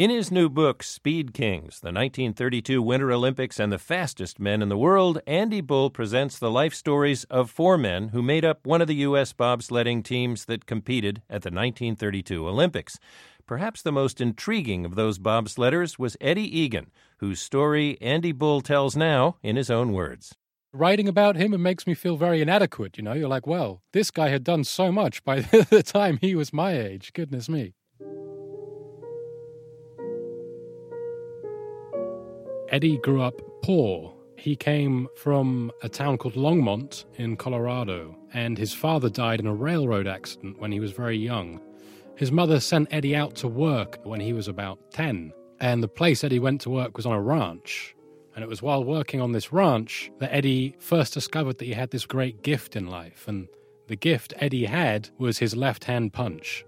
In his new book, Speed Kings, the 1932 Winter Olympics and the Fastest Men in the World, Andy Bull presents the life stories of four men who made up one of the U.S. bobsledding teams that competed at the 1932 Olympics. Perhaps the most intriguing of those bobsledders was Eddie Egan, whose story Andy Bull tells now in his own words. Writing about him, it makes me feel very inadequate, you know. You're like, well, this guy had done so much by the time he was my age. Goodness me. Eddie grew up poor. He came from a town called Longmont in Colorado, and his father died in a railroad accident when he was very young. His mother sent Eddie out to work when he was about 10, and the place Eddie went to work was on a ranch. And it was while working on this ranch that Eddie first discovered that he had this great gift in life, and the gift Eddie had was his left-hand punch.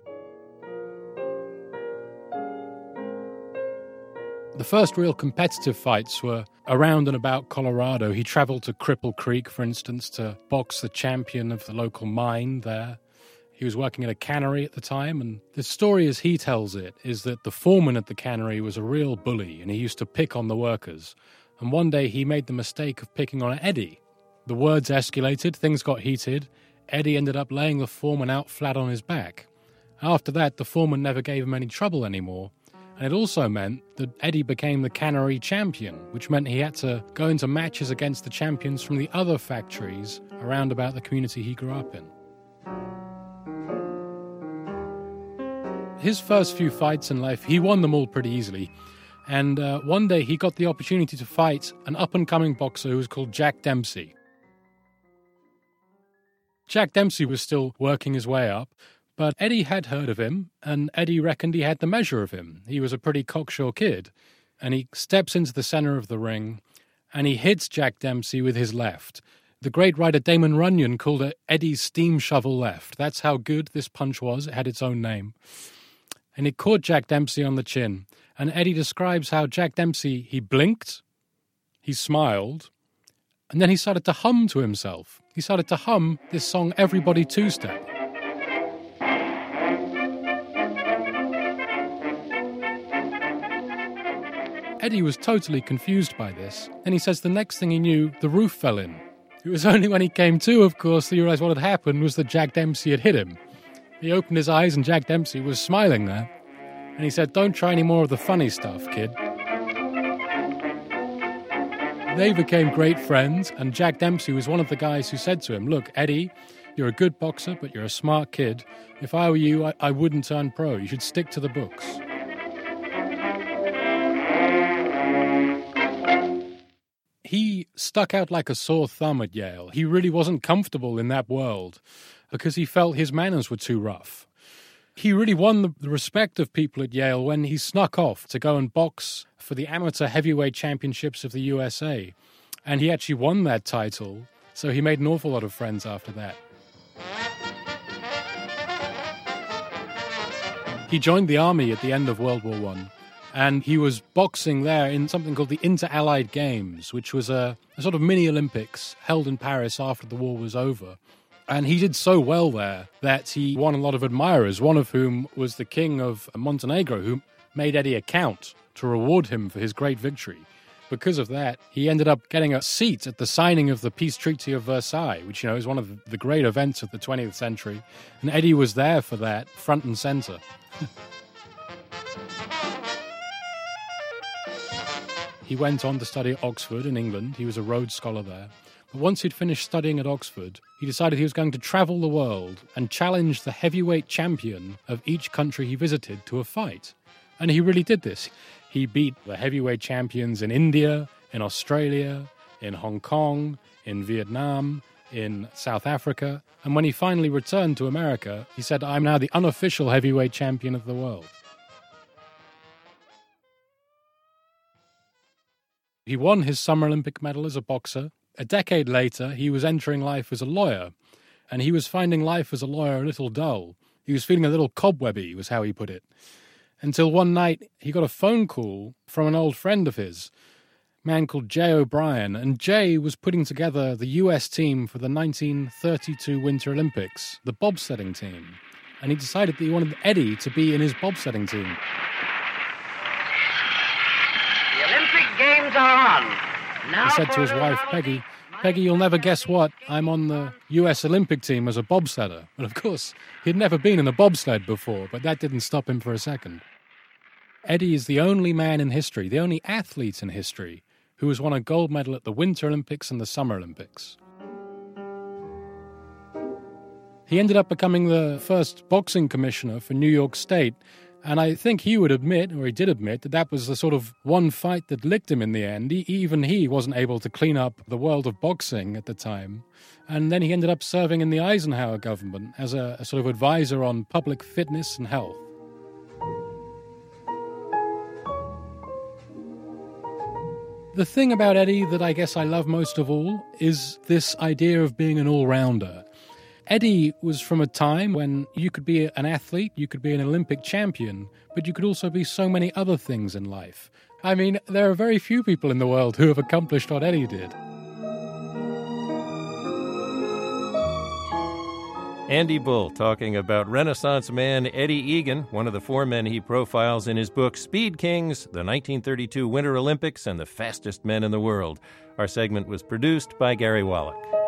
The first real competitive fights were around and about Colorado. He traveled to Cripple Creek, for instance, to box the champion of the local mine there. He was working at a cannery at the time, and the story as he tells it is that the foreman at the cannery was a real bully, and he used to pick on the workers. And one day he made the mistake of picking on Eddie. The words escalated, things got heated. Eddie ended up laying the foreman out flat on his back. After that, the foreman never gave him any trouble anymore. And it also meant that Eddie became the cannery champion, which meant he had to go into matches against the champions from the other factories around about the community he grew up in. His first few fights in life, he won them all pretty easily. And one day he got the opportunity to fight an up-and-coming boxer who was called Jack Dempsey. Jack Dempsey was still working his way up, but Eddie had heard of him, and Eddie reckoned he had the measure of him. He was a pretty cocksure kid. And he steps into the center of the ring, and he hits Jack Dempsey with his left. The great writer Damon Runyon called it Eddie's steam shovel left. That's how good this punch was. It had its own name. And it caught Jack Dempsey on the chin. And Eddie describes how Jack Dempsey, he blinked, he smiled, and then he started to hum to himself. He started to hum this song, Everybody Two-Step. Eddie was totally confused by this. Then he says the next thing he knew, the roof fell in. It was only when he came to, of course, that he realized what had happened was that Jack Dempsey had hit him. He opened his eyes and Jack Dempsey was smiling there. And he said, "Don't try any more of the funny stuff, kid." They became great friends, and Jack Dempsey was one of the guys who said to him, "Look, Eddie, you're a good boxer, but you're a smart kid. If I were you, I wouldn't turn pro. You should stick to the books." He stuck out like a sore thumb at Yale. He really wasn't comfortable in that world because he felt his manners were too rough. He really won the respect of people at Yale when he snuck off to go and box for the amateur heavyweight championships of the USA. And he actually won that title, so he made an awful lot of friends after that. He joined the army at the end of World War I, and he was boxing there in something called the Inter-Allied Games, which was a sort of mini-Olympics held in Paris after the war was over. And he did so well there that he won a lot of admirers, one of whom was the king of Montenegro, who made Eddie a count to reward him for his great victory. Because of that, he ended up getting a seat at the signing of the Peace Treaty of Versailles, which, you know, is one of the great events of the 20th century. And Eddie was there for that, front and center. He went on to study at Oxford in England. He was a Rhodes Scholar there. But once he'd finished studying at Oxford, he decided he was going to travel the world and challenge the heavyweight champion of each country he visited to a fight. And he really did this. He beat the heavyweight champions in India, in Australia, in Hong Kong, in Vietnam, in South Africa. And when he finally returned to America, he said, "I'm now the unofficial heavyweight champion of the world." He won his Summer Olympic medal as a boxer. A decade later, he was entering life as a lawyer, and he was finding life as a lawyer a little dull. He was feeling a little cobwebby, was how he put it. Until one night, he got a phone call from an old friend of his, a man called Jay O'Brien, and Jay was putting together the US team for the 1932 Winter Olympics, the bobsledding team, and he decided that he wanted Eddie to be in his bobsledding team. Olympic Games are on. Now He said to his wife, Peggy, you'll never guess what, I'm on the US Olympic team as a bobsledder. And of course, he'd never been in a bobsled before, but that didn't stop him for a second. Eddie is the only man in history, the only athlete in history, who has won a gold medal at the Winter Olympics and the Summer Olympics. He ended up becoming the first boxing commissioner for New York State, and I think he would admit, or he did admit, that that was the sort of one fight that licked him in the end. Even he wasn't able to clean up the world of boxing at the time. And then he ended up serving in the Eisenhower government as a sort of advisor on public fitness and health. The thing about Eddie that I guess I love most of all is this idea of being an all-rounder. Eddie was from a time when you could be an athlete, you could be an Olympic champion, but you could also be so many other things in life. I mean, there are very few people in the world who have accomplished what Eddie did. Andy Bull talking about Renaissance man Eddie Egan, one of the four men he profiles in his book Speed Kings, the 1932 Winter Olympics and the Fastest Men in the World. Our segment was produced by Gary Wallach.